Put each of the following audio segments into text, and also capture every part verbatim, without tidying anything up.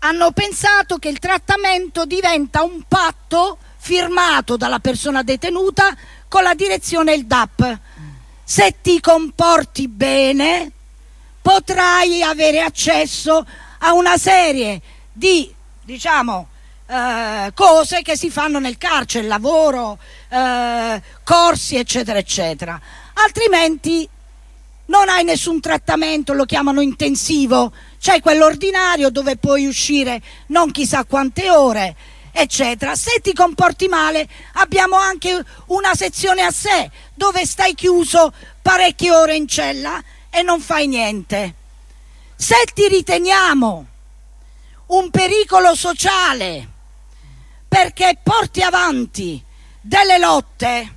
hanno pensato che il trattamento diventa un patto firmato dalla persona detenuta con la direzione e il D A P. Se ti comporti bene potrai avere accesso a una serie di, diciamo, eh, cose che si fanno nel carcere, lavoro, eh, corsi, eccetera, eccetera. Altrimenti non hai nessun trattamento, lo chiamano intensivo, c'è quello ordinario dove puoi uscire non chissà quante ore, eccetera. Se ti comporti male abbiamo anche una sezione a sé dove stai chiuso parecchie ore in cella e non fai niente. Se ti riteniamo un pericolo sociale perché porti avanti delle lotte,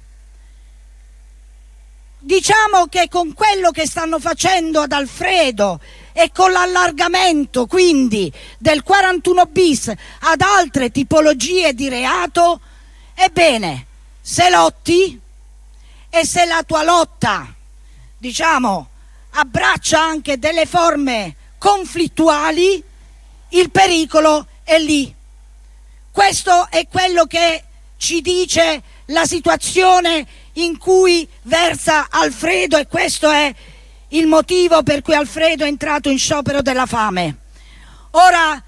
diciamo che con quello che stanno facendo ad Alfredo e con l'allargamento quindi del quarantuno bis ad altre tipologie di reato, ebbene, se lotti e se la tua lotta, diciamo, abbraccia anche delle forme conflittuali, il pericolo è lì. Questo è quello che ci dice la situazione in cui versa Alfredo e questo è il motivo per cui Alfredo è entrato in sciopero della fame. Ora,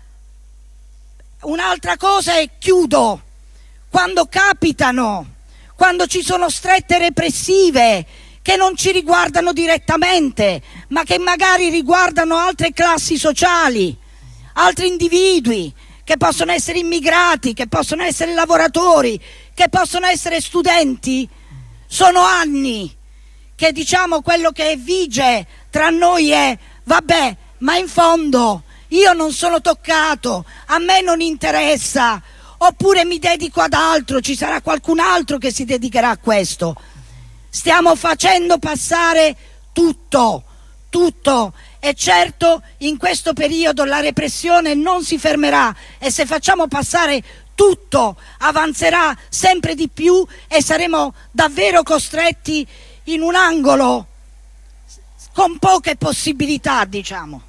un'altra cosa e chiudo: quando capitano, quando ci sono strette repressive che non ci riguardano direttamente, ma che magari riguardano altre classi sociali, altri individui, che possono essere immigrati, che possono essere lavoratori, che possono essere studenti, sono anni che, diciamo, quello che vige tra noi è: vabbè, ma in fondo io non sono toccato, a me non interessa, oppure mi dedico ad altro, ci sarà qualcun altro che si dedicherà a questo. Stiamo facendo passare tutto, tutto, e certo in questo periodo la repressione non si fermerà e se facciamo passare tutto avanzerà sempre di più e saremo davvero costretti in un angolo con poche possibilità, diciamo.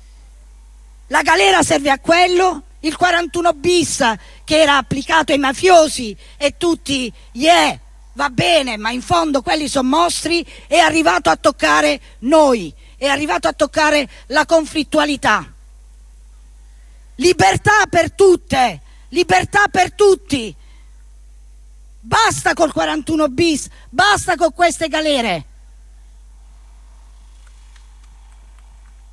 La galera serve a quello, il quarantuno bis che era applicato ai mafiosi e tutti, yeah, va bene, ma in fondo quelli sono mostri, è arrivato a toccare noi, è arrivato a toccare la conflittualità. Libertà per tutte, libertà per tutti. Basta col quarantuno bis, basta con queste galere.